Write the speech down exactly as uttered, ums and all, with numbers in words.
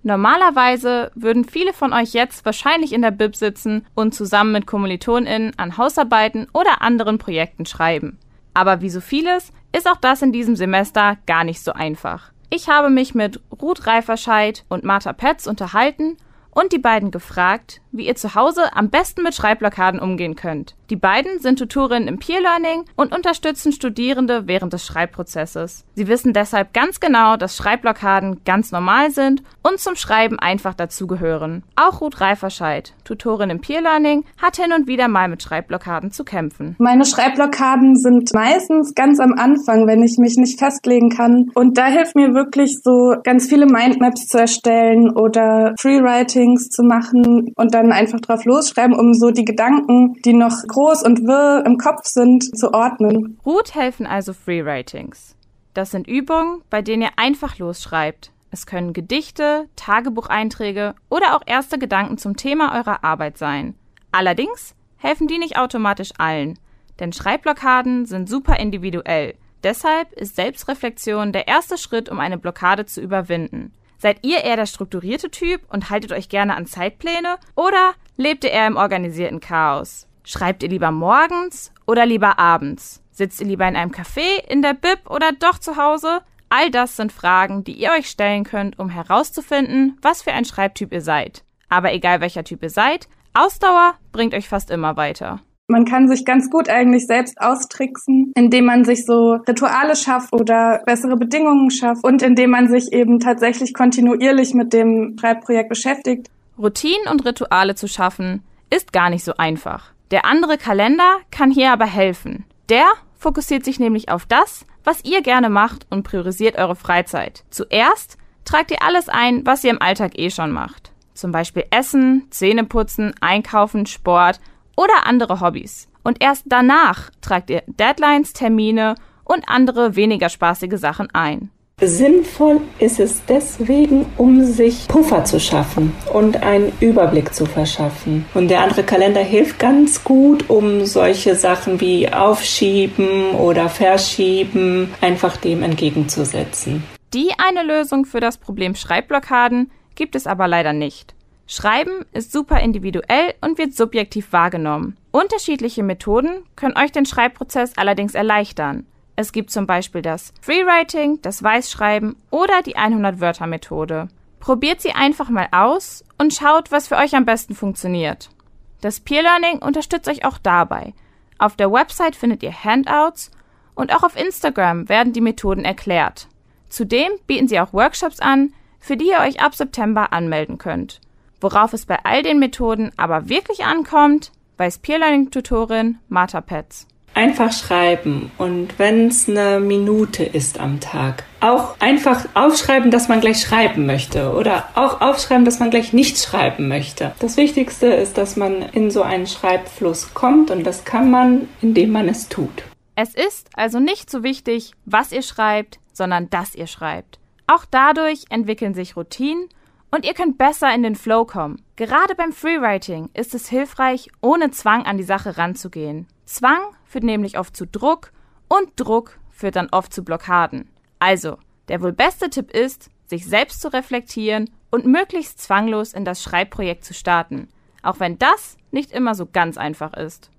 Normalerweise würden viele von euch jetzt wahrscheinlich in der Bib sitzen und zusammen mit KommilitonInnen an Hausarbeiten oder anderen Projekten schreiben. Aber wie so vieles ist auch das in diesem Semester gar nicht so einfach. Ich habe mich mit Ruth Reiferscheid und Martha Petz unterhalten und die beiden gefragt, wie ihr zu Hause am besten mit Schreibblockaden umgehen könnt. Die beiden sind Tutorinnen im Peer Learning und unterstützen Studierende während des Schreibprozesses. Sie wissen deshalb ganz genau, dass Schreibblockaden ganz normal sind und zum Schreiben einfach dazugehören. Auch Ruth Reiferscheid, Tutorin im Peer Learning, hat hin und wieder mal mit Schreibblockaden zu kämpfen. Meine Schreibblockaden sind meistens ganz am Anfang, wenn ich mich nicht festlegen kann. Und da hilft mir wirklich so ganz viele Mindmaps zu erstellen oder Freewritings zu machen und dann einfach drauf losschreiben, um so die Gedanken, die noch groß und wirr im Kopf sind, zu ordnen. Ruth helfen also Freewritings. Das sind Übungen, bei denen ihr einfach losschreibt. Es können Gedichte, Tagebucheinträge oder auch erste Gedanken zum Thema eurer Arbeit sein. Allerdings helfen die nicht automatisch allen, denn Schreibblockaden sind super individuell. Deshalb ist Selbstreflexion der erste Schritt, um eine Blockade zu überwinden. Seid ihr eher der strukturierte Typ und haltet euch gerne an Zeitpläne oder lebt ihr eher im organisierten Chaos? Schreibt ihr lieber morgens oder lieber abends? Sitzt ihr lieber in einem Café, in der Bib oder doch zu Hause? All das sind Fragen, die ihr euch stellen könnt, um herauszufinden, was für ein Schreibtyp ihr seid. Aber egal welcher Typ ihr seid, Ausdauer bringt euch fast immer weiter. Man kann sich ganz gut eigentlich selbst austricksen, indem man sich so Rituale schafft oder bessere Bedingungen schafft und indem man sich eben tatsächlich kontinuierlich mit dem Schreibprojekt beschäftigt. Routinen und Rituale zu schaffen, ist gar nicht so einfach. Der andere Kalender kann hier aber helfen. Der fokussiert sich nämlich auf das, was ihr gerne macht und priorisiert eure Freizeit. Zuerst tragt ihr alles ein, was ihr im Alltag eh schon macht. Zum Beispiel Essen, Zähneputzen, Einkaufen, Sport oder andere Hobbys. Und erst danach tragt ihr Deadlines, Termine und andere weniger spaßige Sachen ein. Sinnvoll ist es deswegen, um sich Puffer zu schaffen und einen Überblick zu verschaffen. Und der andere Kalender hilft ganz gut, um solche Sachen wie Aufschieben oder Verschieben einfach dem entgegenzusetzen. Die eine Lösung für das Problem Schreibblockaden gibt es aber leider nicht. Schreiben ist super individuell und wird subjektiv wahrgenommen. Unterschiedliche Methoden können euch den Schreibprozess allerdings erleichtern. Es gibt zum Beispiel das Freewriting, das Weißschreiben oder die hundert-Wörter-Methode. Probiert sie einfach mal aus und schaut, was für euch am besten funktioniert. Das Peer Learning unterstützt euch auch dabei. Auf der Website findet ihr Handouts und auch auf Instagram werden die Methoden erklärt. Zudem bieten sie auch Workshops an, für die ihr euch ab September anmelden könnt. Worauf es bei all den Methoden aber wirklich ankommt, weiß Peer Learning-Tutorin Martha Petz. Einfach schreiben und wenn es eine Minute ist am Tag, auch einfach aufschreiben, dass man gleich schreiben möchte oder auch aufschreiben, dass man gleich nicht schreiben möchte. Das Wichtigste ist, dass man in so einen Schreibfluss kommt und das kann man, indem man es tut. Es ist also nicht so wichtig, was ihr schreibt, sondern dass ihr schreibt. Auch dadurch entwickeln sich Routinen und ihr könnt besser in den Flow kommen. Gerade beim Freewriting ist es hilfreich, ohne Zwang an die Sache ranzugehen. Zwang führt nämlich oft zu Druck und Druck führt dann oft zu Blockaden. Also, der wohl beste Tipp ist, sich selbst zu reflektieren und möglichst zwanglos in das Schreibprojekt zu starten, auch wenn das nicht immer so ganz einfach ist.